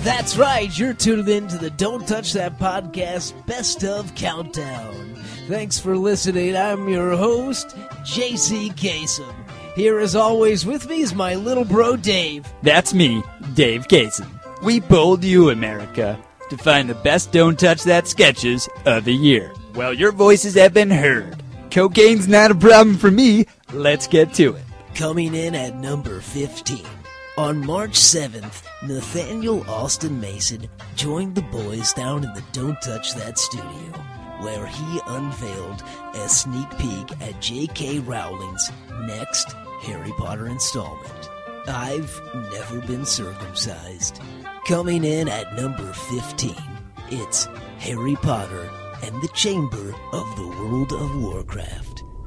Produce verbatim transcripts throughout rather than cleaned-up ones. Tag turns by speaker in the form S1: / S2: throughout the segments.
S1: That's right, you're tuned in to the Don't Touch That Podcast Best of Countdown. Thanks for listening. I'm your host, J C Kasem. Here as always with me is my little bro Dave.
S2: That's me, Dave Kasem. We polled you, America, to find the best Don't Touch That sketches of the year. Well, your voices have been heard. Cocaine's not a problem for me. Let's get to it.
S1: Coming in at number fifteen. On March seventh, Nathaniel Austin Mason joined the boys down in the Don't Touch That studio, where he unveiled a sneak peek at J K. Rowling's next Harry Potter installment, I've Never Been Circumcised. Coming in at number fifteen, it's Harry Potter and the Chamber of the World of Warcraft.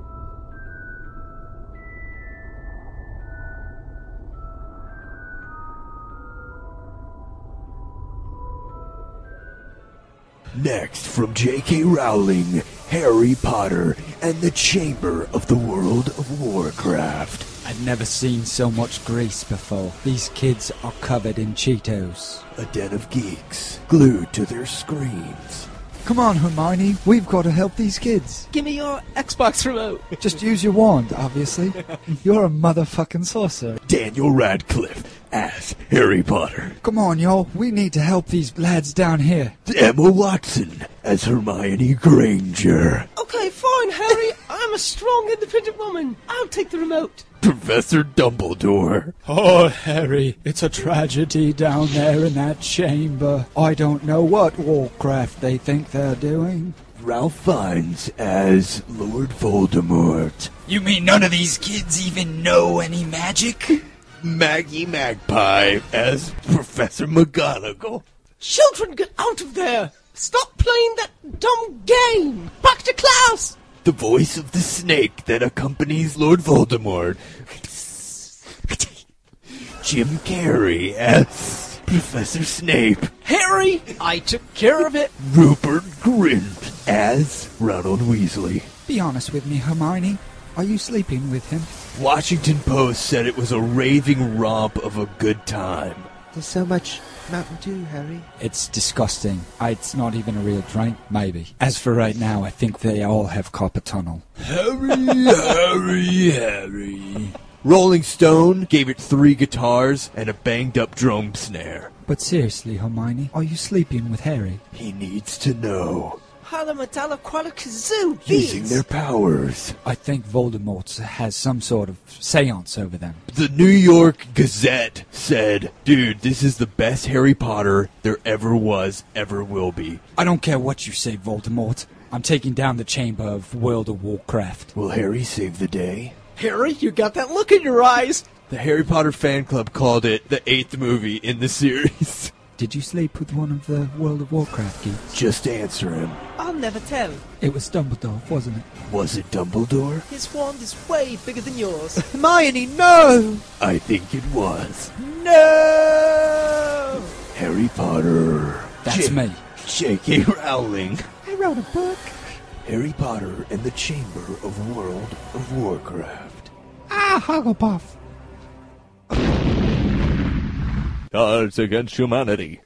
S3: Next, from J K. Rowling, Harry Potter and the Chamber of the World of Warcraft.
S2: I've never seen so much grease before. These kids are covered in Cheetos.
S3: A den of geeks glued to their screens.
S4: Come on, Hermione, we've got to help these kids.
S1: Give me your Xbox remote.
S4: Just use your wand, obviously. You're a motherfucking sorcerer.
S3: Daniel Radcliffe as Harry Potter.
S4: Come on, y'all, we need to help these lads down here.
S3: Emma Watson as Hermione Granger.
S5: Okay, fine, Harry. I'm a strong, independent woman. I'll take the remote.
S3: Professor Dumbledore.
S4: Oh, Harry, it's a tragedy down there in that chamber. I don't know what Warcraft they think they're doing.
S3: Ralph Fiennes as Lord Voldemort.
S2: You mean none of these kids even know any magic?
S3: Maggie Magpie as Professor McGonagall.
S5: Children, get out of there. Stop playing that dumb game. Back to class.
S3: The voice of the snake that accompanies Lord Voldemort. Jim Carrey as Professor Snape.
S1: Harry, I took care of it.
S3: Rupert Grint as Ronald Weasley.
S4: Be honest with me, Hermione. Are you sleeping with him?
S3: Washington Post said it was a raving romp of a good time.
S6: There's so much Mountain Dew, Harry.
S2: It's disgusting. I, it's not even a real drink, maybe. As for right now, I think they all have carpal tunnel.
S3: Harry, Harry, Harry. Rolling Stone gave it three guitars and a banged-up drum snare.
S4: But seriously, Hermione, are you sleeping with Harry?
S3: He needs to know.
S5: Halamatala Qualakazoo.
S3: Using their powers.
S2: I think Voldemort has some sort of seance over them.
S3: The New York Gazette said, dude, this is the best Harry Potter there ever was, ever will be.
S2: I don't care what you say, Voldemort. I'm taking down the Chamber of World of Warcraft.
S3: Will Harry save the day?
S5: Harry, you got that look in your eyes.
S3: The Harry Potter fan club called it the eighth movie in the series.
S4: Did you sleep with one of the World of Warcraft geeks?
S3: Just answer him.
S5: I'll never tell.
S4: It was Dumbledore, wasn't it?
S3: Was it Dumbledore?
S5: His wand is way bigger than yours.
S6: Hermione, no!
S3: I think it was.
S5: No!
S3: Harry Potter.
S2: That's
S3: J-
S2: me.
S3: J K. Rowling.
S6: I wrote a book.
S3: Harry Potter and the Chamber of World of Warcraft.
S4: Ah, Hugglepuff.
S3: Cards Against Humanity.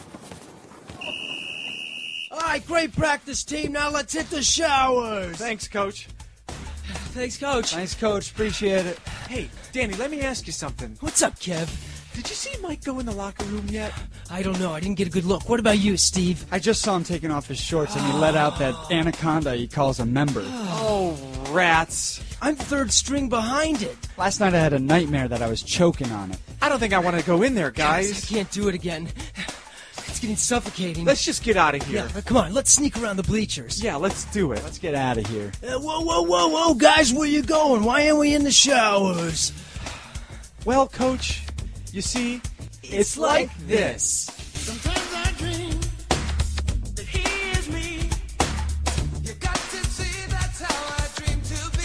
S1: All right, great practice, team. Now let's hit the showers.
S7: Thanks, Coach.
S1: Thanks, Coach.
S7: Thanks, Coach. Appreciate it. Hey, Danny, let me ask you something.
S1: What's up, Kev?
S7: Did you see Mike go in the locker room yet?
S1: I don't know. I didn't get a good look. What about you, Steve?
S7: I just saw him taking off his shorts, and he let out that anaconda he calls a member. Oh, rats.
S1: I'm third string behind it.
S7: Last night I had a nightmare that I was choking on it. I don't think I want to go in there, guys.
S1: I can't do it again. It's getting suffocating.
S7: Let's just get out of here.
S1: Yeah, come on. Let's sneak around the bleachers.
S7: Yeah, let's do it. Let's get out of here.
S1: Uh, whoa, whoa, whoa, whoa, guys, where you going? Why aren't we in the showers?
S7: Well, Coach, you see, it's,
S1: it's like this.
S8: Sometimes I dream that he is me. You got to see that's how I dream to be.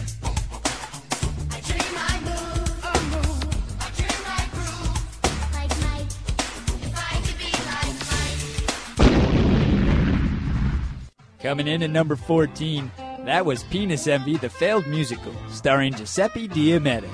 S8: I dream I move, I move. I dream I groove, like Mike. If I could be like Mike.
S2: Coming in at number fourteen, that was Penis Envy, the failed musical, starring Giuseppe Diamete.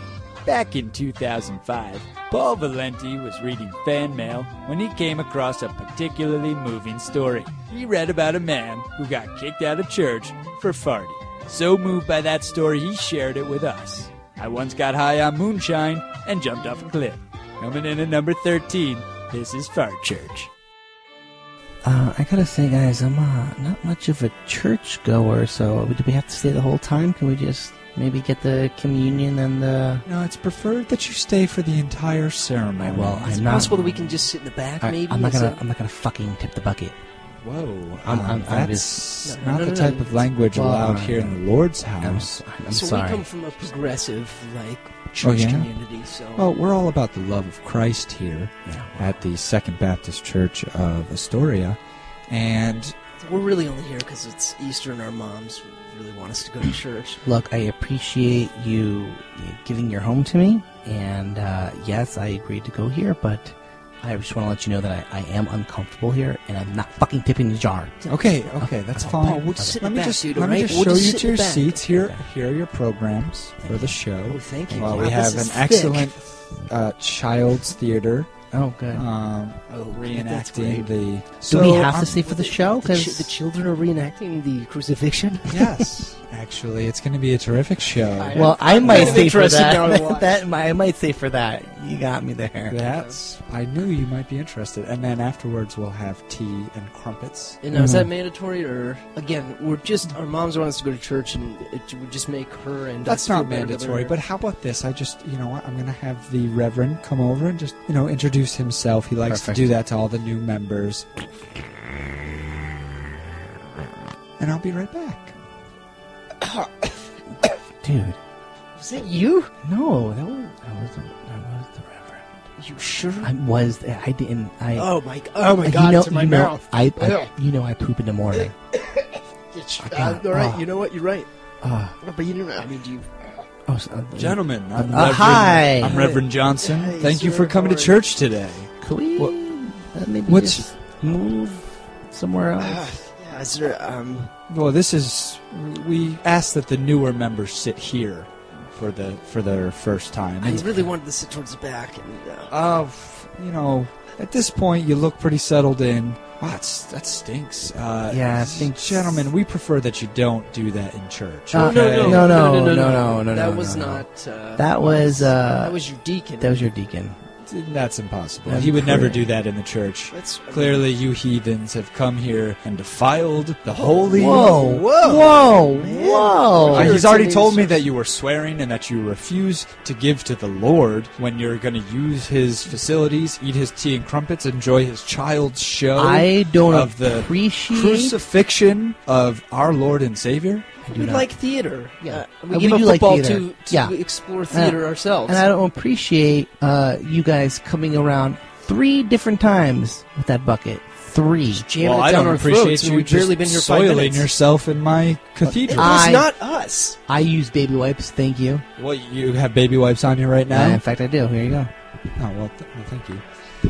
S2: Back in two thousand five, Paul Valenti was reading fan mail when he came across a particularly moving story. He read about a man who got kicked out of church for farting. So moved by that story, he shared it with us. I once got high on moonshine and jumped off a cliff. Coming in at number thirteen, this is Fart Church.
S9: Uh, I gotta say, guys, I'm uh, not much of a church goer, so do we have to stay the whole time? Can we just maybe get the communion and the...
S7: No, it's preferred that you stay for the entire ceremony.
S9: Well,
S1: Is
S9: I'm
S1: it
S9: not...
S1: possible that we can just sit in the back,
S9: I,
S1: maybe?
S9: I'm not
S1: Is
S9: gonna.
S1: it-
S9: I'm not gonna fucking tip the bucket.
S7: Whoa,
S9: I'm-
S7: um,
S9: I'm- I'm
S7: that's
S1: just- No,
S7: not
S1: no,
S7: the
S1: no,
S7: type
S1: no.
S7: of language
S9: Well,
S7: allowed
S9: uh,
S7: here in the Lord's
S9: I'm,
S7: house.
S9: s- I'm
S1: so
S9: sorry.
S1: we come from a progressive, like, church
S7: yeah?
S1: community, so...
S7: Well, we're all about the love of Christ here
S9: Yeah.
S7: at the Second Baptist Church of Astoria, and
S1: We're really only here because it's Easter and our moms really want us to go to church.
S9: Look, I appreciate you giving your home to me, and uh, yes, I agreed to go here, but I just want to let you know that I, I am uncomfortable here, and I'm not fucking tipping the jar.
S7: okay, okay, that's
S1: Oh,
S7: fine.
S1: Paul, we'll just sit in
S7: let
S1: the
S7: me
S1: back,
S7: just
S1: dude,
S7: let me
S1: alright?
S7: just
S1: We'll
S7: show
S1: just
S7: you
S1: sit
S7: to
S1: in
S7: your
S1: the back.
S7: seats. Here,
S9: Okay.
S7: here are your programs for the show.
S1: Oh, thank you.
S7: Well,
S1: Wow,
S7: we have
S1: this
S7: an
S1: is thick.
S7: excellent uh, child's theater
S9: Oh, good.
S7: um,
S1: Oh, that's
S7: reenacting
S1: great.
S7: the.
S9: Do
S7: So
S9: we have
S7: I'm-
S9: to stay for the show?
S1: The, ch-
S9: Because
S1: the children are reenacting the crucifixion?
S7: Yes, actually, it's going to be a terrific show.
S1: I-
S9: well, I
S1: I'm
S9: might
S1: kind of
S9: stay for
S1: interested now to
S9: that.
S1: watch.
S9: that might, I might stay for that. You got me there.
S7: That's. I knew you might be interested, and then afterwards we'll have tea and crumpets.
S1: And now, is that
S9: Mhm.
S1: mandatory, or again, we're just our moms want us to go to church, and it would just make her and
S7: That's
S1: us feel
S7: not
S1: better
S7: mandatory,
S1: together.
S7: but how about this? I just, you know what? I'm going to have the Reverend come over and just, you know, introduce himself. He likes
S9: Perfect.
S7: to do that to all the new members. And I'll be right back.
S9: Dude.
S1: Was it you?
S9: No, that was, that was, the, that was the Reverend.
S1: You sure?
S9: I was, I didn't, I...
S1: oh my! Oh my
S9: you
S1: God!
S9: know,
S1: it's in my
S9: you know,
S1: mouth.
S9: I, I,
S1: Ugh.
S9: you know I poop in the morning.
S1: It's,
S9: I
S1: uh,
S9: can't-
S1: all right,
S9: oh.
S1: you know what? You're right.
S9: Uh,
S1: But you know, I mean, do you?
S9: oh, so, uh,
S7: Gentlemen, I'm,
S9: Uh,
S7: Reverend,
S9: hi.
S7: I'm Reverend Johnson.
S1: Hey,
S7: Thank you
S1: sir,
S7: for coming to
S1: how are
S7: church today.
S9: Could we
S7: What-
S9: uh, maybe
S7: what's-
S9: just move somewhere else?
S1: Uh, yeah, is there? Um,
S7: Well, this is. We ask that the newer members sit here for the for their first time.
S1: I
S7: And,
S1: really wanted to sit towards the back, and uh,
S7: uh, you know, at this point, you look pretty settled in. Wow, that's, that stinks. Uh,
S9: Yeah, it stinks.
S7: Gentlemen, we prefer that you don't do that in church.
S9: Uh,
S1: no,
S7: okay?
S1: no,
S9: no,
S1: no,
S9: no,
S1: no, no,
S9: no, no, no,
S1: that
S9: no,
S1: was
S9: no.
S1: not. Uh,
S9: That was, uh,
S1: that was your deacon.
S9: That was your deacon.
S7: That's impossible.
S9: That's
S7: he would never
S9: correct.
S7: do that in the church.
S1: That's I mean,
S7: Clearly, you heathens have come here and defiled the holy.
S9: Whoa,
S1: Whoa.
S9: whoa,
S1: Man.
S9: whoa!
S7: Uh,
S1: You're
S7: he's already
S1: attending
S7: told me
S1: service.
S7: that you were swearing and that you refuse to give to the Lord when you're going to use his facilities, eat his tea and crumpets, enjoy his child's show
S9: I don't
S7: of the
S9: appreciate.
S7: crucifixion of our Lord and Savior.
S9: I do
S1: We
S9: not.
S1: like theater.
S9: Yeah.
S1: Uh,
S9: Uh,
S1: we
S9: we
S1: give up
S9: do like
S1: football
S9: theater.
S1: to, to
S9: Yeah.
S1: explore theater ourselves.
S9: And I don't appreciate uh, you guys coming around three different times with that bucket. Three.
S1: Jamming
S7: well,
S1: it
S7: I
S1: down
S7: don't
S1: our
S7: appreciate
S1: throats, and
S7: you
S1: we've barely
S7: just
S1: been here five
S7: soiling
S1: minutes.
S7: yourself in my
S1: It
S7: cathedral.
S1: was
S9: I-
S1: not us.
S9: I use baby wipes. Thank you.
S7: Well, you have baby wipes on you right
S9: Uh,
S7: now.
S9: in fact, I do. Here you go.
S7: Oh well, th- well, thank you.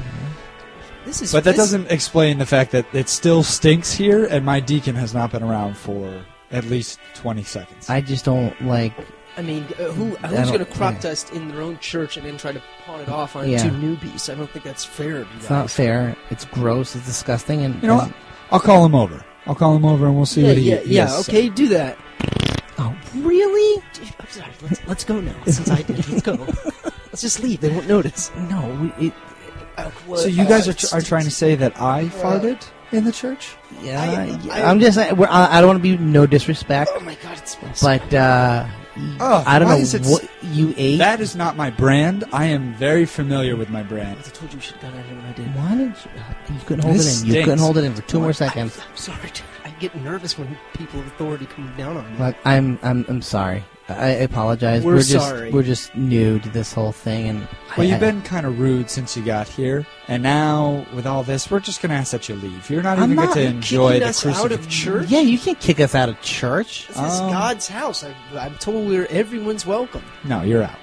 S1: This is.
S7: But that
S1: this-
S7: doesn't explain the fact that it still stinks here, and my deacon has not been around for at least twenty seconds.
S9: I just don't like.
S1: I mean, uh, who
S9: I
S1: who's
S9: don't-
S1: going to crop
S9: yeah.
S1: dust in their own church and then try to pawn it off on
S9: Yeah.
S1: two newbies? I don't think that's fair. To you
S9: It's not
S1: guys.
S9: fair. It's gross. It's disgusting. And
S7: You know
S9: and-
S7: what? I'll call him over. I'll call him over, and we'll see
S1: Yeah,
S7: what he.
S1: yeah,
S7: he
S1: yeah.
S7: has to
S1: Okay, do that.
S9: Oh, really?
S1: Dude, I'm sorry. Let's, let's go now. Since I did, let's go. Let's just leave. They won't notice.
S9: No. We, it,
S1: Uh,
S7: say. So you guys are, tr- are trying to say that I farted in the church?
S9: yeah.
S1: I-
S9: yeah,
S1: I-
S9: I'm just. I, we're, I, I don't want to be no disrespect,
S1: Oh my God, it smells.
S9: but uh,
S7: Oh,
S9: I don't
S7: why
S9: know
S7: is it s-
S9: what you ate.
S7: That is not my brand. I am very familiar with my brand.
S1: I told you you should have done it, and I did.
S9: Why did you? You couldn't hold
S7: This
S9: it in. You couldn't
S7: stinks.
S9: hold it in for two more
S1: I-
S9: seconds.
S1: I'm sorry, dude. I get nervous when people of authority come down on me.
S9: But I'm. I'm. I'm sorry. I, I apologize.
S1: We're
S9: just.
S1: sorry.
S9: We're just new to this whole thing, and
S7: Well,
S9: I,
S7: you've
S9: I-
S7: been kind of rude since you got here, and now with all this, we're just going to ask that you leave. You're not
S9: I'm
S7: even
S9: not
S7: going to enjoy
S1: kicking
S7: the
S1: us out of
S7: crucifixion.
S1: church?
S9: Yeah, you can't kick us out of church.
S1: This is
S7: Um,
S1: God's house. I, I'm told we're everyone's welcome.
S7: No, you're out.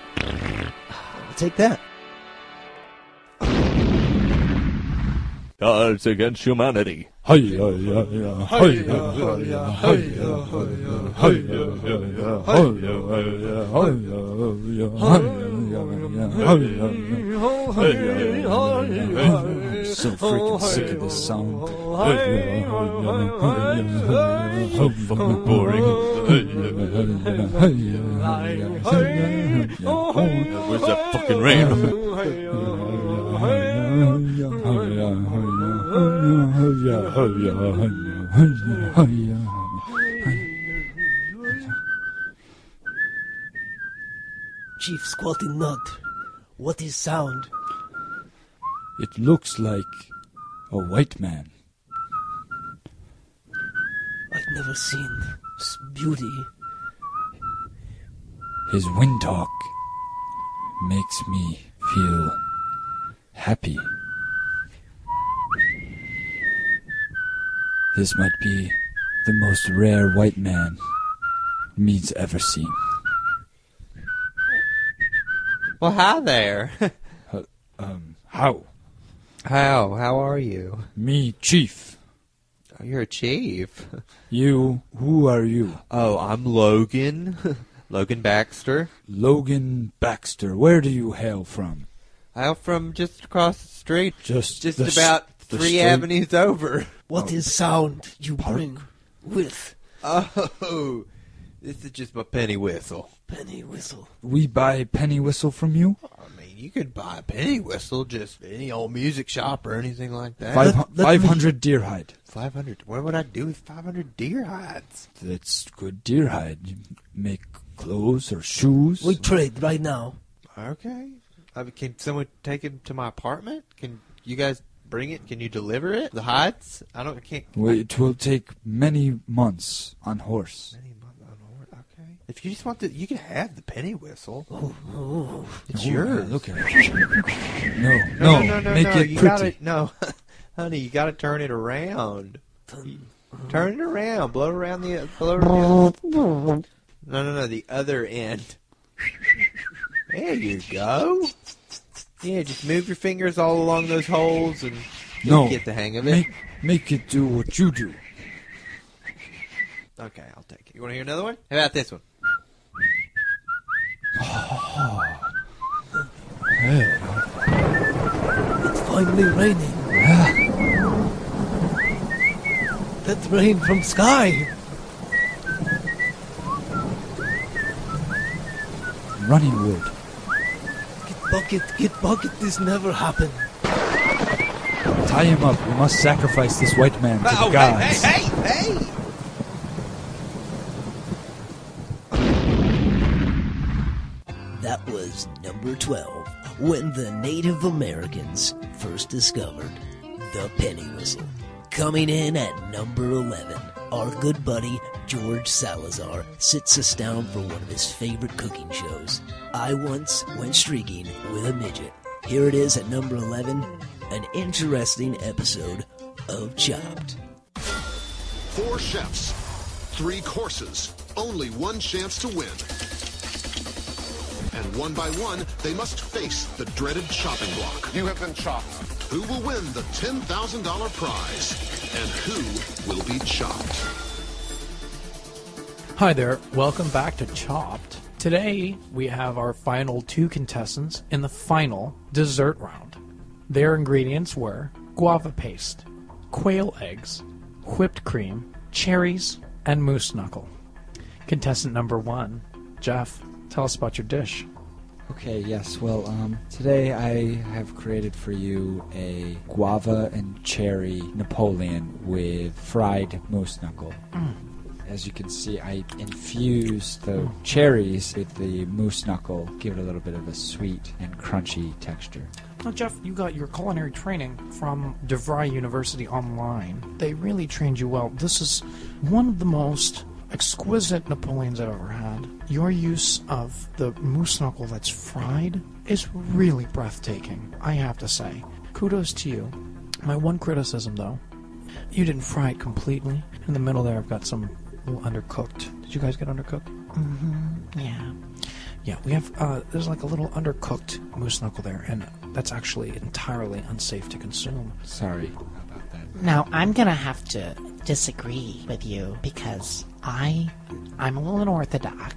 S1: I'll take that.
S3: Cards Against Humanity.
S7: I'm so freaking sick of this song.
S2: So fucking boring. Where's that fucking rain?
S1: Chief Squatty Nut, what is sound?
S7: It looks like a white man.
S1: I've never seen s- beauty.
S7: His wind talk makes me feel happy. This might be the most rare white man me's ever seen.
S10: Well, hi there.
S7: Uh, um, how?
S10: How? How are you?
S7: Me, Chief.
S10: Oh, you're a chief.
S7: You, who are you?
S10: Oh, I'm Logan. Logan Baxter.
S7: Logan Baxter. Where do you hail from?
S10: I'm from just across the street.
S7: Just
S10: Just
S7: the s-
S10: about
S7: the
S10: three
S7: street?
S10: avenues over.
S1: What is sound you bring with
S10: Oh, this is just my penny whistle.
S1: penny whistle?
S7: We buy penny whistle from you?
S10: I mean, you could buy a penny whistle just any old music shop or anything like that.
S7: Five,
S1: let me-
S7: five hundred deer hide.
S10: Five hundred. What would I do with five hundred deer hides?
S7: That's good deer hide. You make clothes or shoes.
S1: We trade right now.
S10: Okay. I mean, can someone take it to my apartment? Can you guys bring it? Can you deliver it? The hides? I don't. I can't.
S7: Well, it will take many months on horse.
S10: Many months on hold. Okay. If you just want to, you can have the penny whistle.
S1: Oh, oh.
S10: It's
S7: Oh,
S10: yours.
S7: Look at it. No,
S10: No,
S7: no,
S10: no, no, no.
S7: make
S10: no.
S7: it
S10: you
S7: pretty.
S10: Gotta, no, honey, you got to turn it around. Turn it around. Blow it around the. Blow it around. No, no, no. The other end. There you go. Yeah, just move your fingers all along those holes and you'll
S7: No,
S10: get the hang of it.
S7: Make, make it do what you do.
S10: Okay, I'll take it. You want to hear another one? How about this one?
S1: It's finally raining. That's rain from sky.
S7: Running wood.
S1: Get bucket, get bucket. This never happened.
S7: Tie him up. We must sacrifice this white man to
S10: Oh,
S7: the gods.
S10: hey, hey, hey!
S1: That was number twelve, when the Native Americans first discovered the penny whistle. Coming in at number eleven, our good buddy George Salazar sits us down for one of his favorite cooking shows. I once went streaking with a midget. Here it is at number eleven, an interesting episode of Chopped.
S11: Four chefs, three courses, only one chance to win. And one by one, they must face the dreaded chopping block. You have been chopped. Who will win the ten thousand dollars prize? And who will be chopped?
S12: Hi there, welcome back to Chopped. Today we have our final two contestants in the final dessert round. Their ingredients were guava paste, quail eggs, whipped cream, cherries, and moose knuckle. Contestant number one, Jeff, tell us about your dish.
S7: Okay, yes. Well, um, today I have created for you a guava and cherry Napoleon with fried moose knuckle.
S12: Mm.
S7: As you can see, I infused the cherries with the moose knuckle, give it a little bit of a sweet and crunchy texture.
S12: Now, Jeff, you got your culinary training from DeVry University Online. They really trained you well. This is one of the most exquisite Napoleons I've ever had. Your use of the moose knuckle that's fried is really breathtaking, I have to say. Kudos to you. My one criticism, though, you didn't fry it completely. In the middle there, I've got some little undercooked. Did you guys get undercooked? Mm-hmm. Yeah. Yeah, we have, uh, there's like a little undercooked moose knuckle there, and that's actually entirely unsafe to consume.
S7: Sorry about that.
S13: Now, I'm gonna have to disagree with you because I, I'm a little unorthodox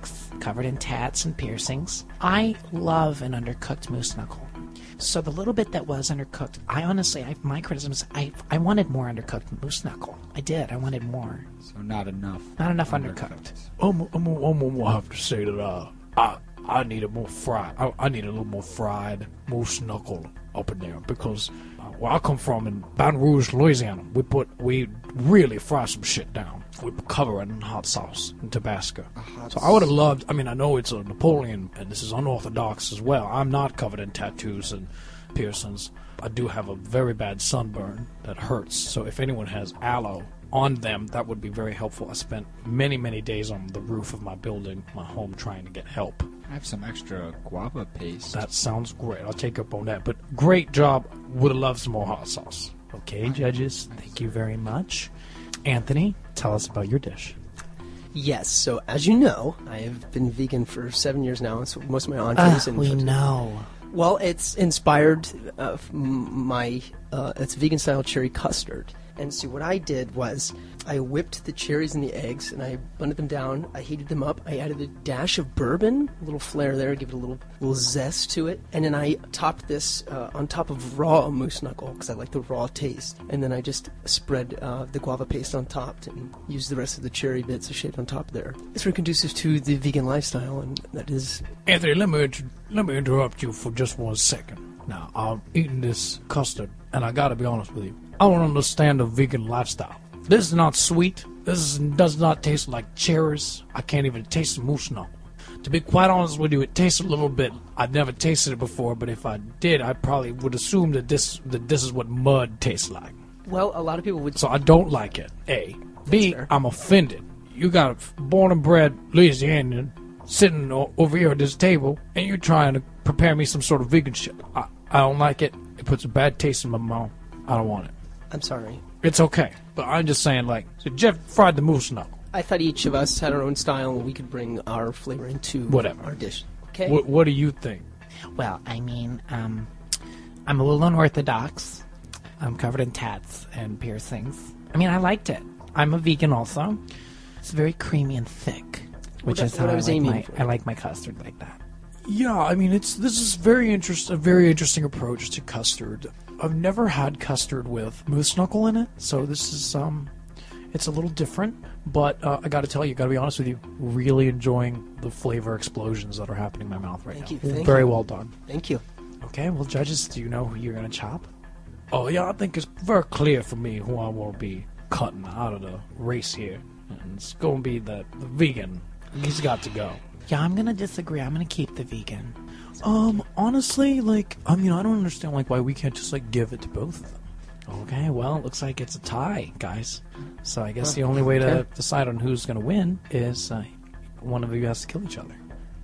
S12: covered in tats and piercings. I love an undercooked moose knuckle. So the little bit that was undercooked, I honestly, I, my criticism is I, I wanted more undercooked moose knuckle. I did. I wanted more.
S7: So not enough.
S12: Not enough undercooked. I'm, I'm, I'm gonna have to say that uh, I I need it more fried. I, I need a little more fried moose knuckle up in there because uh, where I come from in Baton Rouge, Louisiana, we put we really fry some shit down. We cover it in hot sauce and Tabasco. So I would have loved. I mean, I know it's a Napoleon, and this is unorthodox as well. I'm not covered in tattoos and piercings. I do have a very bad sunburn that hurts. So if anyone has aloe on them, that would be very helpful. I spent many, many days on the roof of my building, my home, trying to get help.
S7: I have some extra guava paste.
S12: That sounds great. I'll take up on that. But great job. Would have loved some more hot sauce. Okay, judges, thank you very much. Anthony, tell us about your dish.
S5: Yes, so as you know, I have been vegan for seven years now, and so most of my entrees
S12: Uh,
S5: and
S12: we know.
S5: Well, it's inspired uh, from my uh, it's vegan style cherry custard. And so what I did was I whipped the cherries and the eggs, and I blended them down. I heated them up. I added a dash of bourbon, a little flair there, give it a little little zest to it. And then I topped this uh, on top of raw moose knuckle because I like the raw taste. And then I just spread uh, the guava paste on top and used the rest of the cherry bits of shit on top there. It's very conducive to the vegan lifestyle, and that is...
S12: Anthony, let me inter- let me interrupt you for just one second. Now, I'm eating this custard, and I gotta be honest with you. I don't understand the vegan lifestyle. This is not sweet. This is, does not taste like cherries. I can't even taste the moose knuckle. To be quite honest with you, it tastes a little bit. I've never tasted it before, but if I did, I probably would assume that this that this is what mud tastes like.
S5: Well, a lot of people would...
S12: So I don't like it, A. B, I'm offended. You got a born and bred Louisianian sitting o- over here at this table, and you're trying to prepare me some sort of vegan shit. I, I don't like it. It puts a bad taste in my mouth. I don't want it.
S5: I'm sorry.
S12: It's okay. But I'm just saying, like, so Jeff fried the moose knuckle.
S5: I thought each of us had our own style and we could bring our flavor into
S12: Whatever.
S5: our dish. Okay?
S12: What, what do you think?
S13: Well, I mean, um, I'm a little unorthodox. I'm covered in tats and piercings. I mean, I liked it. I'm a vegan also. It's very creamy and thick, which
S5: What I-
S13: is how
S5: what I
S13: I,
S5: was
S13: like
S5: aiming
S13: my
S5: for.
S13: I like my custard like that.
S12: Yeah, I mean, it's this is very interest a very interesting approach to custard. I've never had custard with moose knuckle in it, so this is um, it's a little different. But uh, I got to tell you, got to be honest with you, really enjoying the flavor explosions that are happening in my mouth right
S5: Thank
S12: now.
S5: you, thank
S12: very
S5: you.
S12: well done.
S5: Thank you.
S12: Okay, well, judges, do you know who you're gonna chop? Oh yeah, I think it's very clear for me who I will be cutting out of the race here, and it's gonna be the, the vegan. He's got to go.
S13: Yeah, I'm gonna disagree. I'm gonna keep the vegan.
S12: Um, honestly, like, I mean, I don't understand, like, why we can't just, like, give it to both of them. Okay, well, it looks like it's a tie, guys. So I guess
S5: Huh,
S12: the only way to
S5: okay.
S12: decide on who's going to win is uh, one of you has to kill each other.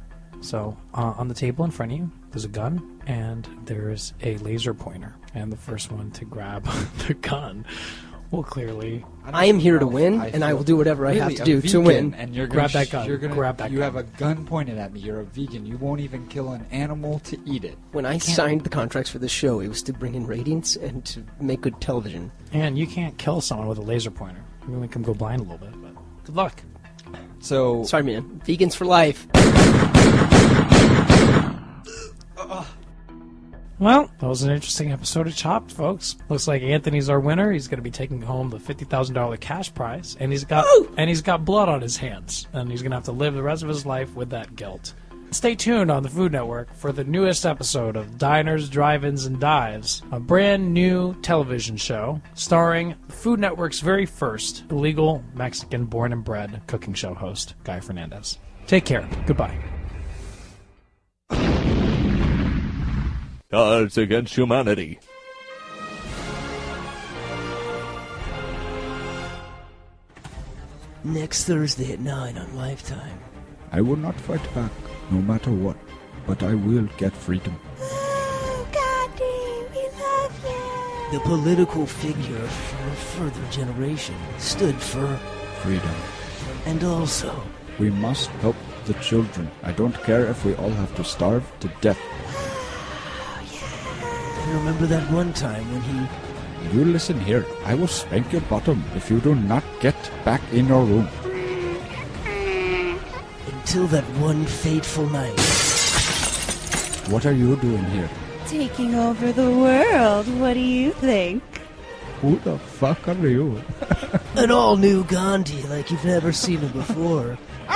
S12: So, uh, on the table in front of you, there's a gun, and there's a laser pointer. And the first one to grab the gun will clearly...
S5: I am here to win, and I will do whatever I have
S7: Really,
S5: to
S7: a
S5: do to
S7: vegan,
S5: win.
S7: And you're
S12: Grab
S7: gonna
S12: that gun.
S7: You're gonna,
S12: Grab that
S7: you
S12: gun.
S7: have a gun pointed at me. You're a vegan. You won't even kill an animal to eat it.
S5: When I signed the contracts for this show, it was to bring in ratings and to make good television.
S12: And you can't kill someone with a laser pointer. You only can go blind a little bit, but good luck.
S7: So
S5: Sorry, man. Vegans for life.
S12: Well, that was an interesting episode of Chopped, folks. Looks like Anthony's our winner. He's going to be taking home the fifty thousand dollars cash prize, and he's got and he's got blood on his hands, and he's going to have to live the rest of his life with that guilt. Stay tuned on the Food Network for the newest episode of Diners, Drive-Ins, and Dives, a brand new television show starring Food Network's very first illegal Mexican born and bred cooking show host, Guy Fernandez. Take care. Goodbye.
S3: Cards Against Humanity.
S1: Next Thursday at nine on Lifetime.
S4: I will not fight back, no matter what, but I will get freedom.
S1: The political figure for a further generation stood for
S4: Freedom.
S1: and also
S4: We must help the children. I don't care if we all have to starve to death.
S1: and remember that one time when he
S4: You listen here. I will spank your bottom if you do not get back in your room.
S1: Until that one fateful night.
S4: What are you doing here?
S14: Taking over the world. What do you think?
S4: Who the fuck are you?
S1: An all-new Gandhi like you've never seen him before.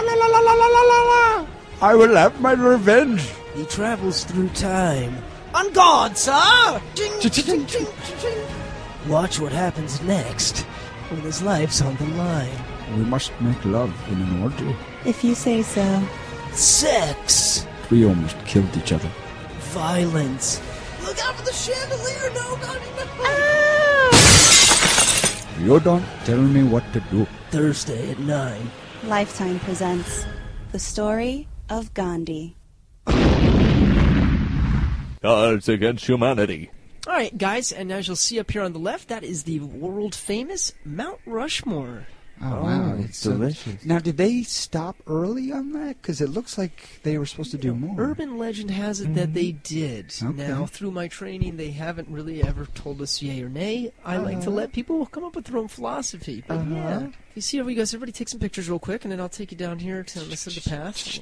S4: I will have my revenge.
S1: He travels through time.
S5: On guard, sir! Ching,
S4: Ching,
S5: ching,
S4: ching.
S5: ching, ching.
S1: Watch what happens next when his life's on the line.
S4: We must make love in an orgy.
S14: If you say so.
S1: Sex.
S4: We almost killed each other.
S1: Violence. Look out for the chandelier! No, Gandhi, no!
S4: You don't tell me what to do.
S1: Thursday at nine.
S14: Lifetime presents The Story of Gandhi.
S3: Cards Against Humanity.
S5: All right, guys, and as you'll see up here on the left, that is the world-famous Mount Rushmore.
S7: Oh, wow.
S10: it's delicious.
S7: Now, did they stop early on that? Because it looks like they were supposed to do more.
S5: Urban legend has it that they did.
S7: Okay.
S5: Now, through my training, they haven't really ever told us yay or nay. I like to
S10: Uh-huh.
S5: let people come up with their own philosophy. But
S10: Uh-huh.
S5: yeah, you see over you guys, everybody take some pictures real quick, and then I'll take you down here to the center of the path.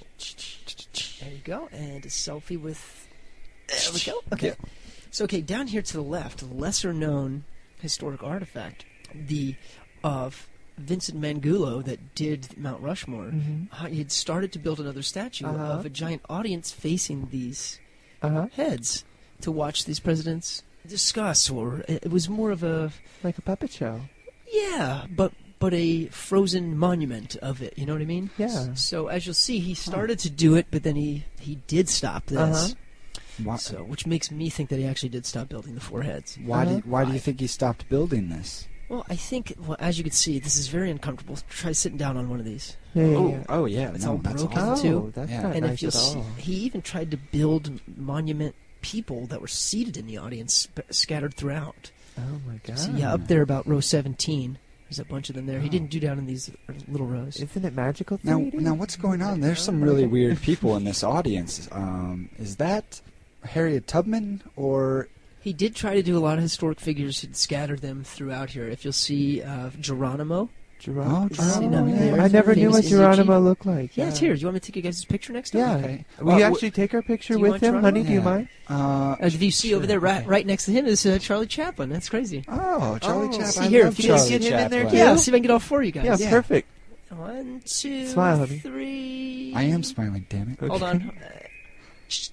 S5: There you go, and a selfie with... There we go. Okay. So, okay, down here to the left, a lesser-known historic artifact, the of Vincent Mangulo that did Mount Rushmore.
S10: Mhm.
S5: Uh, he had started to build another statue
S10: Uh-huh.
S5: of a giant audience facing these
S10: Uh-huh.
S5: heads to watch these presidents discuss, or it was more of a
S10: Like a puppet show.
S5: yeah, but but a frozen monument of it. You know what I mean?
S10: Yeah.
S5: So as you'll see, he started to do it, but then he he did stop this.
S10: Uh-huh.
S7: Why,
S5: So, which makes me think that he actually did stop building the four heads.
S7: why, do,
S10: Uh-huh.
S7: you, why do you think he stopped building this?
S5: Well, I think, well, as you can see, this is very uncomfortable. Try sitting down on one of these.
S10: Yeah, yeah,
S7: Oh,
S10: yeah.
S7: oh yeah.
S5: It's
S7: no,
S5: all
S7: that's
S5: broken,
S7: awesome.
S10: Oh,
S5: too.
S10: that's
S7: Yeah.
S10: not
S5: And
S10: nice
S5: if you'll
S10: at
S5: see,
S10: all.
S5: he even tried to build monument people that were seated in the audience, sp- scattered throughout.
S10: Oh my god.
S5: So yeah, up there about row seventeen, there's a bunch of them there. He
S7: Oh.
S5: didn't do down in these little rows.
S10: Isn't it magical?
S7: Now,
S10: three D?
S7: now, what's going on? There's some really weird people in this audience. Um, is that Harriet Tubman or?
S5: He did try to do a lot of historic figures. He'd scattered them throughout here. If you'll see uh, Geronimo.
S10: Geronimo.
S7: Oh, Geronimo,
S5: Oh,
S7: yeah.
S10: I never knew
S5: Famous
S10: what
S5: Indian
S10: Geronimo
S5: chief.
S10: looked like.
S5: Yeah, it's here. Do you want me to take you guys' picture next time?
S10: Yeah.
S7: Okay.
S10: Will
S7: Uh,
S10: you
S7: wh-
S10: actually take our picture
S5: do you
S10: with
S5: want
S10: him,
S5: Geronimo?
S10: honey? Do you
S7: Yeah.
S10: mind?
S7: Uh,
S5: As if you see
S7: sure,
S5: over there, right,
S7: okay.
S5: right next to him is uh, Charlie Chaplin. That's crazy.
S7: Oh, Charlie
S10: Oh.
S7: Chaplin.
S5: See
S7: I
S5: here,
S7: love
S5: if you just
S7: Charlie
S10: get him in there,
S7: Chaplin.
S10: too?
S5: Yeah, see if I can get all four of you guys.
S10: Yeah,
S7: Yeah.
S10: perfect.
S5: One, two,
S10: Smile, honey.
S5: three.
S7: I am smiling. Damn it.
S5: Hold on. Uh, sh-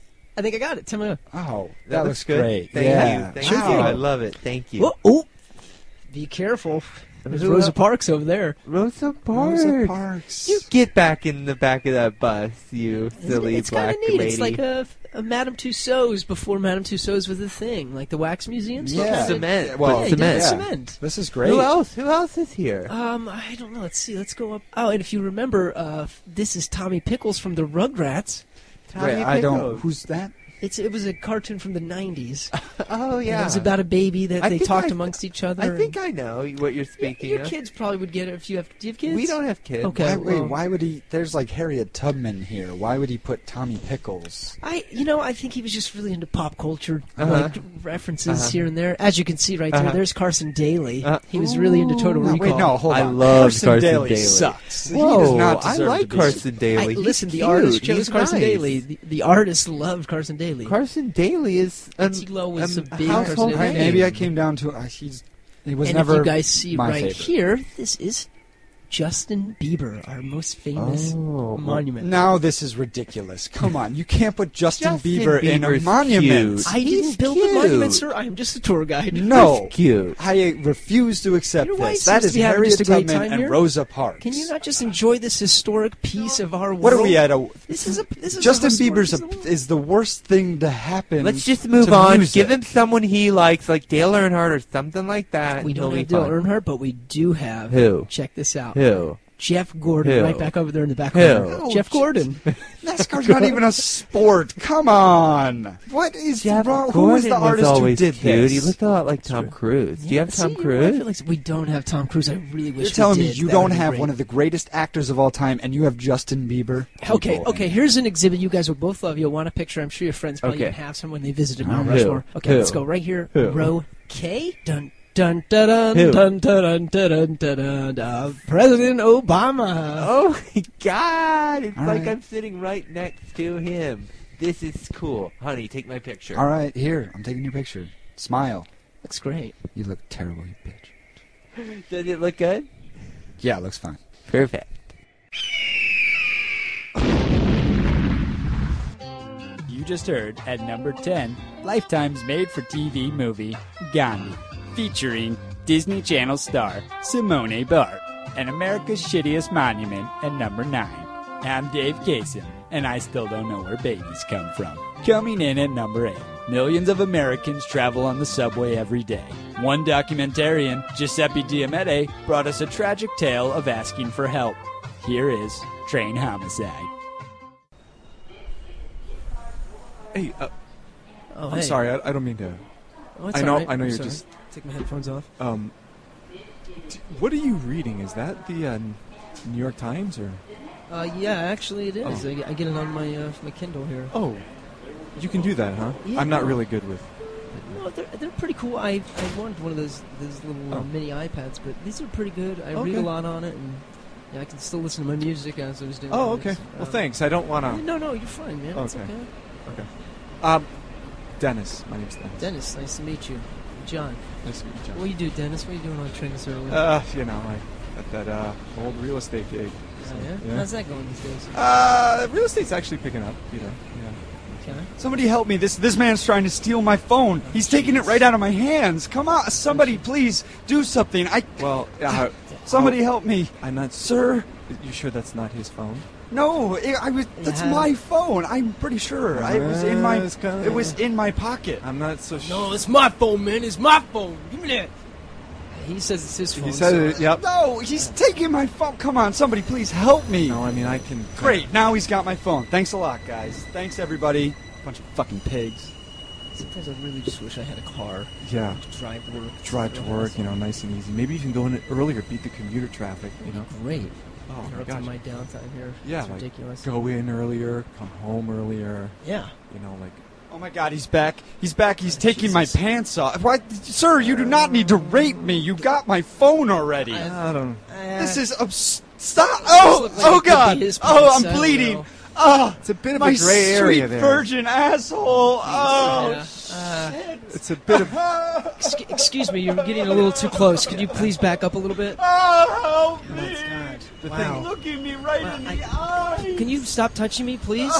S5: I think I got it. Tell me. What.
S7: Oh, that,
S10: That,
S7: looks
S10: looks good.
S7: great.
S10: Thank
S7: yeah.
S10: you. Thank
S7: Wow.
S10: you. I love it. Thank you.
S5: Oh, oh, be careful. There's
S10: Who
S5: Rosa
S10: else?
S5: Parks over there.
S10: Rosa Parks.
S7: Rosa Parks.
S10: You get back in the back of that bus, you
S5: Isn't it?
S10: silly
S5: It's
S10: black
S5: kind of neat.
S10: lady.
S5: It's like a, a Madame Tussauds before Madame Tussauds was a thing, like the wax museums.
S7: Yeah.
S10: Cement.
S7: Well,
S5: yeah,
S10: But
S5: he did
S10: cement.
S5: the
S7: yeah.
S5: cement.
S7: This is great.
S10: Who else? Who else is here?
S5: Um, I don't know. Let's see. Let's go up. Oh, and if you remember, uh, this is Tommy Pickles from the Rugrats.
S10: Tommy
S7: Wait, I don't.
S10: Pickles.
S7: Who's that?
S5: It's it was a cartoon from the nineties.
S10: Oh
S5: And
S10: yeah.
S5: it was about a baby that
S10: I
S5: they
S10: think
S5: talked
S10: I-
S5: amongst each other.
S10: I think
S5: and-
S10: I know what you're
S5: Yeah,
S10: speaking
S5: your
S10: of.
S5: kids probably would get it if you have. Do you have kids?
S10: We don't have kids.
S5: Okay.
S7: Why, wait,
S5: well,
S7: why would he? There's like Harriet Tubman here. Why would he put Tommy Pickles?
S5: I, you know, I think he was just really into pop culture,
S10: Uh-huh.
S5: like references
S10: Uh-huh.
S5: here and there. As you can see right there,
S10: Uh-huh.
S5: there's Carson Daly.
S10: Uh,
S5: he was really into Total
S7: No,
S5: Recall.
S7: wait, no, hold
S10: I
S7: on.
S10: love
S7: Carson,
S10: Carson
S7: Daly,
S10: Daly.
S7: sucks. he
S10: Whoa,
S7: does not
S10: I
S7: deserve
S10: like
S7: to be-
S10: Carson
S5: I,
S10: Daly.
S5: listen,
S10: He's
S5: the artist
S10: cute.
S5: chose
S10: He's
S5: Carson
S10: nice.
S5: Daly. The, the artist loved Carson Daly.
S10: Carson Daly is an,
S5: Lindsay Lowe was
S10: um,
S5: a big
S10: household
S5: Carson Daly
S10: name.
S5: fan.
S7: Maybe I came down to uh, he's. He was
S5: and
S7: never
S5: if you guys see
S7: my
S5: right
S7: favorite.
S5: here, this is Justin Bieber, our most famous
S10: Oh,
S5: monument.
S7: Now this is ridiculous. Come on, you can't put Justin,
S10: Justin
S7: Bieber in a
S10: Bieber's
S7: monument.
S10: cute.
S5: I
S10: He's
S5: didn't build the
S10: cute.
S5: monument, sir. I am just a tour guide.
S7: No,
S10: He's cute.
S7: I refuse to accept
S5: Your wife
S7: this. That
S5: seems
S7: is
S5: to be having
S7: Harriet
S5: just a great
S7: Tubman
S5: time
S7: and
S5: here.
S7: Rosa Parks.
S5: Can you not just enjoy this historic piece of our world?
S7: What are we at? A,
S5: This is a this is
S7: Justin
S5: a historic
S7: Bieber's
S5: piece
S7: a,
S5: of the world.
S7: is the worst thing to happen.
S10: Let's just move
S7: to
S10: on.
S7: music.
S10: Give him someone he likes, like Dale Earnhardt or something like that.
S5: We
S10: and
S5: don't
S10: he'll
S5: have
S10: be
S5: Dale
S10: fine.
S5: Earnhardt, but we do have.
S10: Who?
S5: Check this out.
S10: Who?
S5: Jeff Gordon,
S10: Who?
S5: right back over there in the back
S10: Who?
S5: corner.
S7: Oh,
S5: Jeff
S7: j-
S5: Gordon.
S7: NASCAR's not even a sport. Come on. What is
S10: Jeff
S7: wrong?
S10: Gordon
S7: Who was the artist who
S10: always
S7: did
S10: cute.
S7: this?
S10: He looked a lot like Tom Cruise. Do you have
S5: See,
S10: Tom
S5: you know, I
S10: Cruise?
S5: feel like we don't have Tom Cruise. I really wish
S7: You're
S5: we
S7: telling me
S5: did.
S7: you
S5: That
S7: don't
S5: would be
S7: have
S5: great.
S7: one of the greatest actors of all time, and you have Justin Bieber?
S5: Okay,
S7: People,
S5: okay.
S7: man.
S5: Here's an exhibit you guys will both love. You'll want a picture. I'm sure your friends probably
S10: Okay.
S5: even have some when they visited Mount
S10: Who?
S5: Rushmore. Okay,
S10: Who?
S5: let's go right here.
S10: Who?
S5: Row K. Dun Dun dun dun
S10: Who?
S5: dun dun dun dun dun dun dun. President Obama.
S10: Oh my God! It's
S7: All
S10: like
S7: right.
S10: I'm sitting right next to him. This is cool. Honey, take my picture.
S7: All right, here. I'm taking your picture. Smile.
S5: Looks great.
S7: You look terrible, you bitch.
S10: Does it look good?
S7: Yeah, it looks fine.
S10: Perfect.
S2: You just heard at number ten, Lifetime's made-for-T V movie, Gandhi, featuring Disney Channel star Simone Bart, and America's Shittiest Monument at number nine. I'm Dave Kasem, and I still don't know where babies come from. Coming in at number eight, millions of Americans travel on the subway every day. One documentarian, Giuseppe Diamete, brought us a tragic tale of asking for help. Here is Train Homicide.
S15: Hey, uh,
S5: Oh,
S15: I'm
S5: hey.
S15: sorry. I, I don't mean to.
S5: Oh, it's
S15: I know.
S5: all right.
S15: I know
S5: I'm
S15: you're
S5: sorry.
S15: just.
S5: Take my headphones off.
S15: Um, d- what are you reading? Is that the uh, New York Times or?
S5: Uh, yeah, actually it is.
S15: Oh.
S5: I, get- I get it on my uh, my Kindle here.
S15: Oh, you can do that, huh?
S5: Yeah.
S15: I'm not really good with.
S5: No, they're, they're pretty cool. I I wanted one of those those little uh,
S15: Oh.
S5: mini iPads, but these are pretty good. I read
S15: Okay.
S5: a lot on it, and yeah, I can still listen to my music as I was doing.
S15: Oh,
S5: it.
S15: okay. Well,
S5: Uh,
S15: thanks. I don't want to.
S5: No, no, you're fine, man. It's
S15: Okay.
S5: okay.
S15: Okay. Um, Dennis. My name's Dennis.
S5: Dennis, nice to meet you. John.
S15: Nice to meet you, John.
S5: What do you do, Dennis? What are you doing on train this early?
S15: Uh, you know, I at that uh, old real estate gig. So,
S5: Oh, yeah? How's that going these days?
S15: Uh, real estate's actually picking up. You know. Yeah.
S5: Okay.
S2: Somebody help me. This this man's trying to steal my phone. He's taking it right out of my hands. Come on, somebody please do something. I
S15: Well, uh,
S2: somebody
S15: I'll-
S2: help me.
S15: I'm not.
S2: Sir?
S15: You sure that's not his phone?
S2: No, it, I was that's
S5: Yeah.
S2: my phone. I'm pretty sure. I was in my
S15: Uh, it's kinda-
S2: it was in my pocket.
S15: I'm not so sure.
S5: No, it's my phone, man. It's my phone. Give me that. He says it's his phone.
S15: He said
S5: so-
S15: it. Yep.
S2: No, he's taking my phone. Come on, somebody please help me.
S15: No, I mean I can.
S2: Great, now he's got my phone. Thanks a lot, guys. Thanks everybody. Bunch of fucking pigs.
S5: Sometimes I really just wish I had a car.
S15: Yeah.
S5: To drive to work.
S15: Drive to work, you know, nice and easy. Maybe you can go in earlier, beat the commuter traffic, you know.
S5: Great.
S15: Oh my
S5: Interrupt
S15: gosh.
S5: my downtime here.
S15: Yeah,
S5: it's
S15: like
S5: ridiculous.
S15: go in earlier, come home earlier.
S5: Yeah.
S15: You know, like
S2: Oh my god, he's back. He's back. He's taking my pants off. Why, sir, you do not need to rape me. You got my phone already.
S15: I don't.
S2: This is abs- stop. Oh,
S5: look like
S2: oh
S5: it could
S2: god.
S5: be his
S2: Oh,
S5: pants, I
S2: I'm
S5: don't
S2: bleeding.
S5: know.
S2: Oh,
S15: it's a bit of
S2: my
S15: a gray area
S2: sweet
S15: there.
S2: virgin asshole. Oh,
S5: Yeah. Uh,
S15: It's a bit of.
S5: excu- excuse me, you're getting a little too close. Could you please back up a little bit?
S2: Oh, help me.
S5: The
S2: Wow.
S5: thing-
S2: Looking me right
S5: Well,
S2: in
S5: I-
S2: the eye.
S5: Can you stop touching me, please?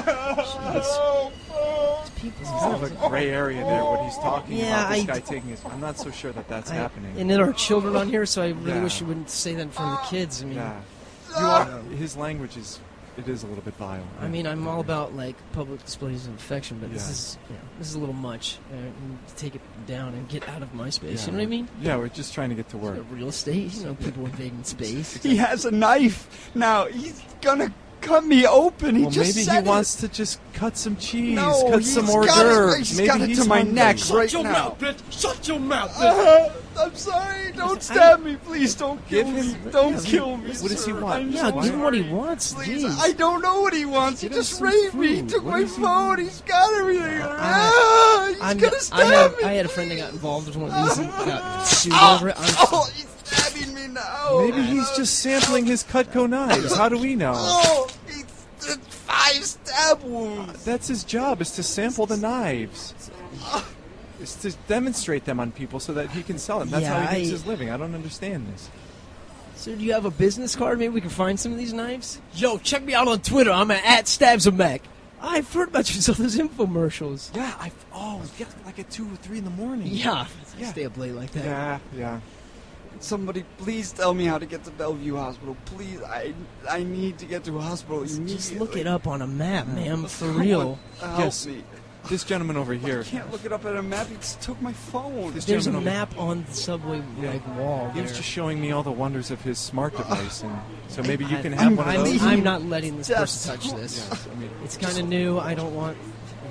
S2: Oh, oh.
S5: People's
S15: It's kind of a gray area there. What he's talking
S5: Yeah,
S15: about, this
S5: I-
S15: guy taking his. I'm not so sure that that's
S5: I-
S15: happening.
S5: And there are children on here, so I really
S15: Yeah.
S5: wish you wouldn't say that in front of the kids. I mean,
S15: Yeah, you are. His language is. It is a little bit vile.
S5: I mean, I'm all about like public displays of affection, but this
S15: Yeah.
S5: is you know, this is a little much. Uh, you need to take it down and get out of my space.
S15: Yeah.
S5: You know what I mean?
S15: Yeah, we're just trying to get to work.
S5: You know, real estate, you know, people invading space.
S2: He has a knife now. He's gonna cut me open. He
S15: Well,
S2: just
S15: maybe he
S2: said it.
S15: wants to just cut some cheese,
S2: No,
S15: cut
S2: he's
S15: some hors
S2: got it-
S15: d'oeuvres.
S2: he's
S15: Maybe
S2: got it
S15: he's
S2: to my
S15: hungry.
S2: neck
S5: Shut
S2: right
S5: your
S2: now.
S5: mouth, bitch! Shut your mouth, bitch!
S2: Uh, I'm sorry. Don't stab me, please. Don't
S15: Give
S2: kill
S15: him-
S2: me. Don't
S5: yeah,
S2: kill me.
S15: what does he
S2: sir.
S15: want?
S2: I'm
S5: Yeah,
S2: so
S5: give him what he
S2: sorry.
S5: wants.
S2: Please,
S5: Jeez.
S2: I don't know what he wants. He
S15: Get him
S2: just
S15: some
S2: raped me. He
S15: food.
S2: took
S15: What
S2: my
S15: does he
S2: phone.
S15: want?
S2: He's got everything.
S5: I-
S2: Ah, he's
S5: I'm,
S2: gonna
S5: I
S2: stab
S5: have,
S2: me.
S5: I had a friend that got involved with one of these and got sued
S2: Oh,
S5: over it. I'm,
S2: oh, he's stabbing me now.
S15: Maybe he's just sampling his Cutco knives. How do we know?
S2: Oh, he's uh, five stab wounds.
S15: That's his job, is to sample the knives. Is to demonstrate them on people so that he can sell them. That's
S5: Yeah,
S15: how he makes
S5: I-
S15: his living. I don't understand this.
S5: So do you have a business card? Maybe we can find some of these knives? Yo, check me out on Twitter. I'm at, at StabsAmac. I've heard about you some of those infomercials.
S15: Yeah, I oh, get like at two or three in the morning.
S5: Yeah.
S15: Yeah.
S5: I stay up late like that.
S15: Yeah, yeah.
S2: Somebody, please tell me how to get to Bellevue Hospital. Please, I I need to get to a hospital immediately.
S5: Just look it up on a map, man, for
S2: Come
S5: real.
S2: on, help
S15: Yes.
S2: me.
S15: This gentleman over here.
S2: I can't look it up at a map. He just took my phone.
S15: This
S5: There's a
S15: gentleman over-
S5: map on the subway like wall
S15: He
S5: there.
S15: was just showing me all the wonders of his smart device, and so maybe you
S5: I-
S15: can
S5: I'm,
S15: have one of
S5: I'm,
S15: those.
S5: I'm not letting this
S2: Yes.
S5: person touch this.
S15: Yes, I mean,
S5: It's kind of new. I don't want.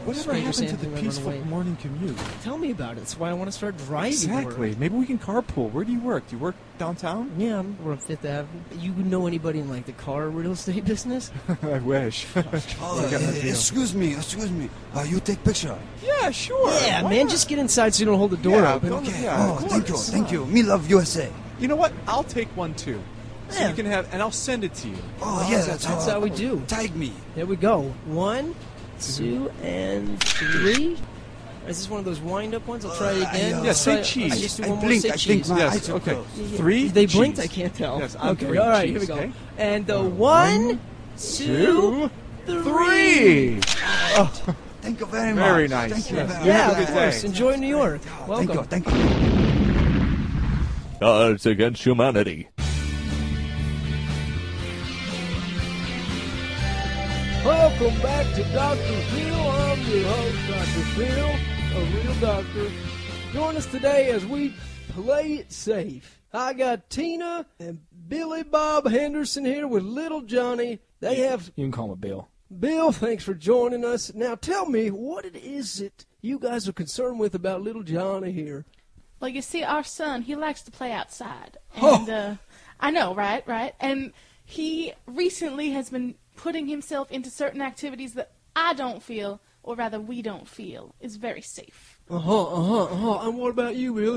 S15: Whatever
S5: Stranger
S15: happened to
S5: Sam
S15: the
S5: and run
S15: peaceful
S5: away.
S15: morning commute?
S5: Tell me about it. That's why I want to start driving.
S15: Exactly.
S5: more.
S15: Maybe we can carpool. Where do you work? Do you work downtown?
S5: Yeah, I'm over on Fifth Avenue. You know anybody in like the car real estate business?
S15: I wish.
S16: Oh,
S15: I got my
S16: uh,
S15: deal.
S16: excuse me, excuse me. Uh, you take picture.
S15: Yeah, sure.
S5: Yeah,
S15: Why
S5: man,
S15: not?
S5: just get inside so you don't hold the door
S15: Yeah,
S5: open.
S15: don't-
S5: Okay.
S15: yeah,
S16: Oh,
S15: of
S16: thank you,
S15: course.
S16: thank you. Me love U S A.
S15: You know what? I'll take one too. So
S5: Yeah.
S15: you can have, and I'll send it to you.
S16: Oh, yeah, that's,
S5: That's how we do.
S16: Tag me.
S5: There we go. One, two, and three. Is this one of those wind-up ones? I'll try it
S16: Uh,
S5: again.
S16: I, uh,
S15: Yeah, say
S5: Try-
S15: cheese.
S5: I just do
S16: I
S5: one more.
S16: blink,
S5: Say
S16: I
S5: cheese.
S16: blink my
S15: Yes,
S16: eyes are
S15: okay.
S16: closed.
S5: Yeah, yeah.
S15: Three
S5: They blinked.
S15: cheese.
S5: I can't tell.
S15: Yes, I'm
S5: okay.
S15: three
S5: All right,
S15: cheese,
S5: here we go.
S15: okay?
S5: And the one, two,
S15: Three.
S16: Oh, thank you very much.
S15: Very nice.
S16: Thank you
S15: Yes.
S16: very
S5: Yeah,
S15: Have a
S5: of
S15: good
S5: course.
S15: day.
S5: Enjoy New York.
S16: Thank you,
S5: Welcome.
S16: thank you.
S3: Cards Against Humanity.
S17: Welcome back to Doctor Phil. I'm your host, Doctor Phil, a real doctor. Join us today as we play it safe. I got Tina and Billy Bob Henderson here with Little Johnny. They have
S4: You can call me Bill.
S17: Bill. Thanks for joining us. Now tell me, what it is that you guys are concerned with about Little Johnny here?
S18: Well, you see, our son, he likes to play outside.
S17: Oh.
S18: And, uh, I know, right, right? And he recently has been putting himself into certain activities that I don't feel, or rather we don't feel, is very safe.
S17: Uh-huh, uh-huh, uh-huh. And what about you, Billy?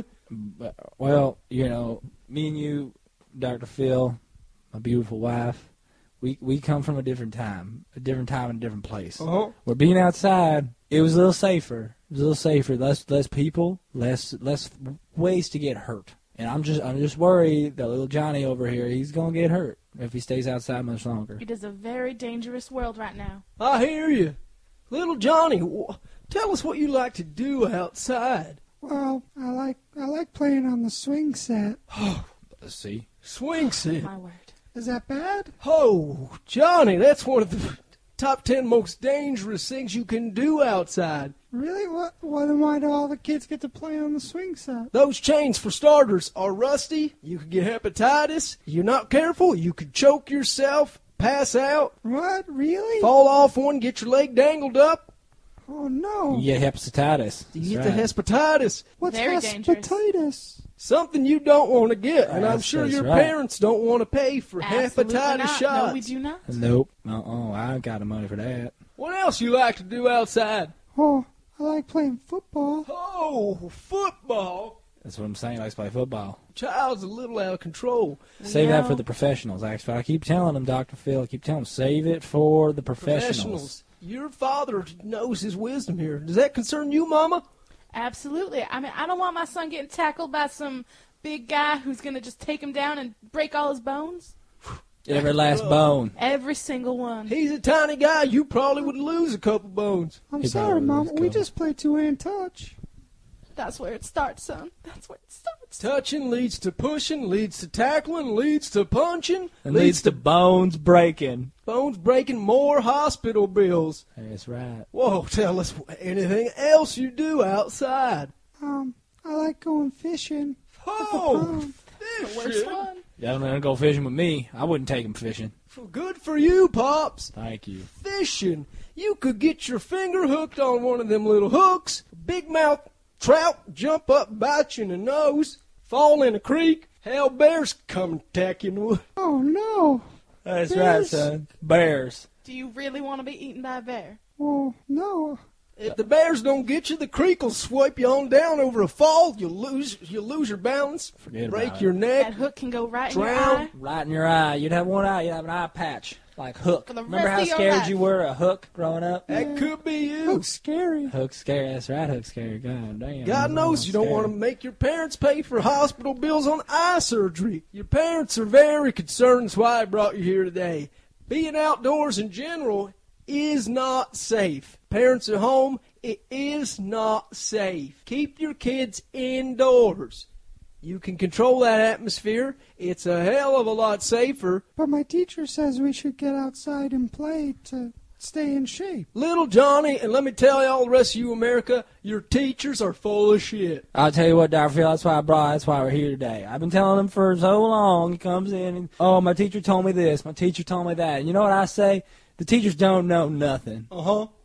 S4: Well, you know, me and you, Doctor Phil, my beautiful wife, we we come from a different time, a different time and a different place.
S17: Uh-huh.
S4: Where being outside, it was a little safer. It was a little safer. Less less people, less less ways to get hurt. And I'm just I'm just worried that little Johnny over here, he's gonna get hurt if he stays outside much longer.
S18: It is a very dangerous world right now.
S17: I hear you. Little Johnny, wh- tell us what you like to do outside.
S6: Well, I like I like playing on the swing set.
S4: Let's see.
S17: Swing set.
S18: My word.
S6: Is that bad?
S17: Oh, Johnny, that's one of the top ten most dangerous things you can do outside.
S6: Really? What? Well, then why do all the kids get to play on the swing set?
S17: Those chains, for starters, are rusty. You could get hepatitis. You're not careful, you could choke yourself, pass out,
S6: What? Really?
S17: fall off one, get your leg dangled up.
S6: Oh no!
S4: You get hepatitis.
S17: You get
S4: That's
S17: the
S4: right.
S17: hepatitis.
S6: What's
S18: Very dangerous.
S6: hepatitis?
S17: Something you don't want to get, and I'm
S4: That's-
S17: sure
S4: that's
S17: your
S4: right.
S17: parents don't want to pay for
S18: Absolutely
S17: hepatitis
S18: not.
S17: shots.
S18: No, we do not.
S4: Nope. Uh-uh. I ain't got the money for that.
S17: What else you like to do outside?
S6: Oh, I like playing football.
S17: Oh, football.
S4: That's what I'm saying. I like to play football.
S17: Child's a little out of control.
S4: Save that
S18: know.
S4: for the professionals, actually. I keep telling them, Doctor Phil, I keep telling them, save it for the professionals.
S17: Your father knows his wisdom here. Does that concern you, Mama?
S18: Absolutely. I mean, I don't want my son getting tackled by some big guy who's going to just take him down and break all his bones.
S4: Every last bone.
S18: Every single one.
S17: He's a tiny guy. You probably would lose a couple bones.
S6: I'm
S4: He
S6: sorry,
S4: probably
S6: Mom.
S4: is
S6: We
S4: cool.
S6: just play two-hand touch.
S18: That's where it starts, son. That's where it starts.
S17: Touching leads to pushing, leads to tackling, leads to punching,
S4: And leads to bones breaking.
S17: bones breaking, more hospital bills.
S4: That's right.
S17: Whoa, tell us anything else you do outside.
S6: Um, I like going fishing.
S17: Oh,
S18: The worst
S17: fishing.
S18: one.
S4: Y'all don't go fishing with me. I wouldn't take him fishing.
S17: Good for you, Pops.
S4: Thank you.
S17: Fishing. You could get your finger hooked on one of them little hooks. Big mouth trout jump up and bite you in the nose. Fall in a creek. Hell, bears come and attack you in the woods.
S6: Oh no!
S4: That's right,
S6: Bears.
S4: son. Bears.
S18: Do you really want to be eaten by a bear?
S6: Oh no!
S17: If the bears don't get you, the creek will swipe you on down over a fall. You'll lose. You'll lose your balance.
S4: Forget
S17: break
S4: about
S17: your
S4: it.
S17: neck.
S18: That hook can go right in your
S17: Drown.
S18: eye.
S4: Right in your eye. You'd have one eye. You'd have an eye patch. Like Hook.
S18: For the
S4: Remember
S18: rest
S4: how
S18: of your
S4: scared
S18: life.
S4: you were of Hook growing up?
S17: That could be you.
S6: Hook's scary.
S4: Hook's scary. That's right, Hook's scary. God damn.
S17: God knows you don't want to make your parents pay for hospital bills on eye surgery. Your parents are very concerned. That's why I brought you here today. Being outdoors in general is not safe. Parents at home, it is not safe. Keep your kids indoors. You can control that atmosphere. It's a hell of a lot safer.
S6: But my teacher says we should get outside and play to stay in shape.
S17: Little Johnny, and let me tell you all the rest of you, America, your teachers are full of shit.
S4: I'll tell you what, Doctor Phil, that's why I brought, that's why we're here today. I've been telling him for so long. He comes in and, oh, my teacher told me this, my teacher told me that. And you know what I say? The teachers don't know nothing.
S17: Uh-huh.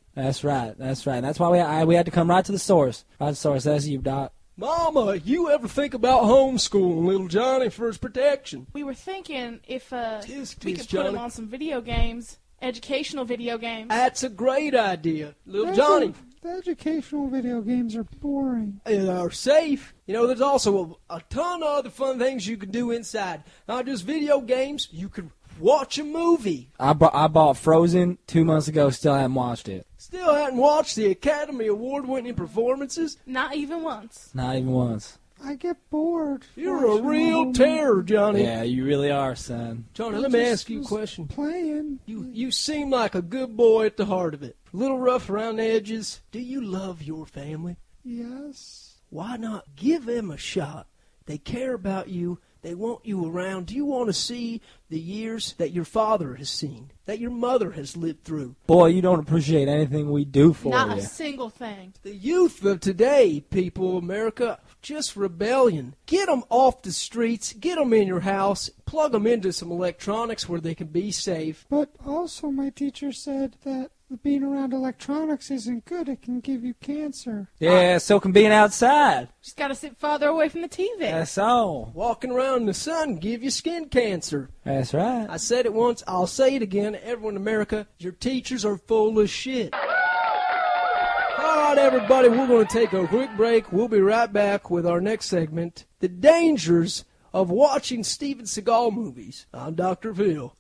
S4: That's right. That's right. That's why we I, we had to come right to the source. Right to the source. That's you, Doc.
S17: Mama, you ever think about homeschooling little Johnny for his protection?
S18: We were thinking if uh,
S17: Tisk,
S18: we
S17: tisk,
S18: could put him
S17: Johnny.
S18: on some video games, educational video games.
S17: That's a great idea. Little
S6: Those
S17: Johnny.
S6: are- the educational video games are boring.
S17: They are safe. You know, there's also a, a ton of other fun things you can do inside. Not just video games. You can watch a movie.
S4: I bought I bought Frozen two months ago. Still haven't watched it.
S17: Still hadn't watched the Academy Award-winning performances.
S18: Not even once.
S4: Not even once.
S6: I get bored.
S17: You're a
S6: watching
S17: real
S6: all
S17: terror, Johnny.
S4: Yeah, you really are, son.
S17: Johnny,
S6: I
S17: let me
S6: just
S17: ask you a
S6: was
S17: question.
S6: Playing.
S17: You you seem like a good boy at the heart of it. A little rough around the edges. Do you love your family?
S6: Yes.
S17: Why not give them a shot? They care about you. They want you around. Do you want to see the years that your father has seen, that your mother has lived through?
S4: Boy, you don't appreciate anything we do for
S18: Not
S4: you.
S18: a single thing.
S17: The youth of today, people, America, just rebellion. Get them off the streets. Get them in your house. Plug them into some electronics where they can be safe.
S6: But also, my teacher said that being around electronics isn't good. It can give you cancer.
S4: Yeah, so can being outside.
S18: Just gotta sit farther away from the T V.
S4: That's all.
S17: Walking around in the sun give you skin cancer.
S4: That's right.
S17: I said it once, I'll say it again. Everyone in America, your teachers are full of shit. All right, everybody, we're going to take a quick break. We'll be right back with our next segment, The Dangers of Watching Steven Seagal Movies. I'm Doctor Phil.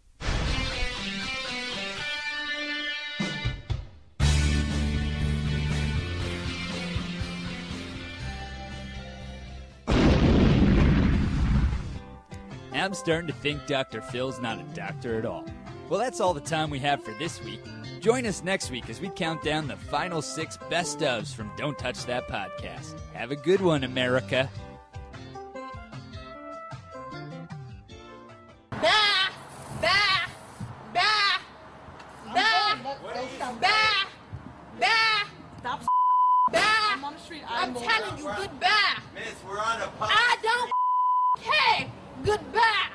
S2: I'm starting to think Doctor Phil's not a doctor at all. Well, that's all the time we have for this week. Join us next week as we count down the final six best ofs from Don't Touch That Podcast. Have a good one, America.
S8: Bah! Bah! Bah! Bah! Bah! Bah! Stop bah! I'm on the street. I'm telling you, goodbye.
S10: Miss, we're on a
S8: I don't care. Goodbye.